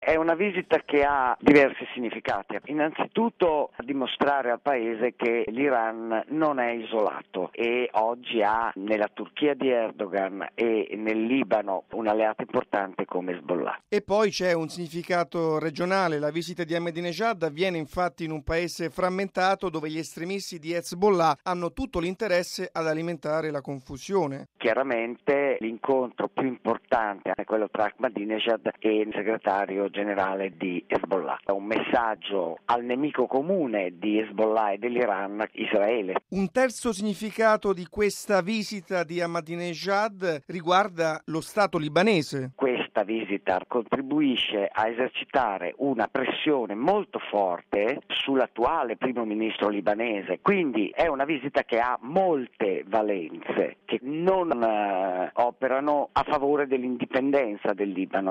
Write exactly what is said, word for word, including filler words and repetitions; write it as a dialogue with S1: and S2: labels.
S1: È una visita che ha diversi significati. Innanzitutto a dimostrare al paese che l'Iran non è isolato e oggi ha nella Turchia di Erdogan e nel Libano un alleato importante come Hezbollah.
S2: E poi c'è un significato regionale. La visita di Ahmadinejad avviene infatti in un paese frammentato dove gli estremisti di Hezbollah hanno tutto l'interesse ad alimentare la confusione.
S1: Chiaramente l'incontro più importante è quello tra Ahmadinejad e il segretario generale di Hezbollah. È un messaggio al nemico comune di Hezbollah e dell'Iran, Israele.
S2: Un terzo significato di questa visita di Ahmadinejad riguarda lo Stato libanese.
S1: Questa visita contribuisce a esercitare una pressione molto forte sull'attuale primo ministro libanese, quindi è una visita che ha molte valenze che non eh, operano a favore dell'indipendenza del Libano.